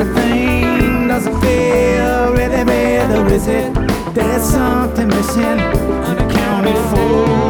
everything doesn't feel really better, is it? There's something missing, unaccounted for.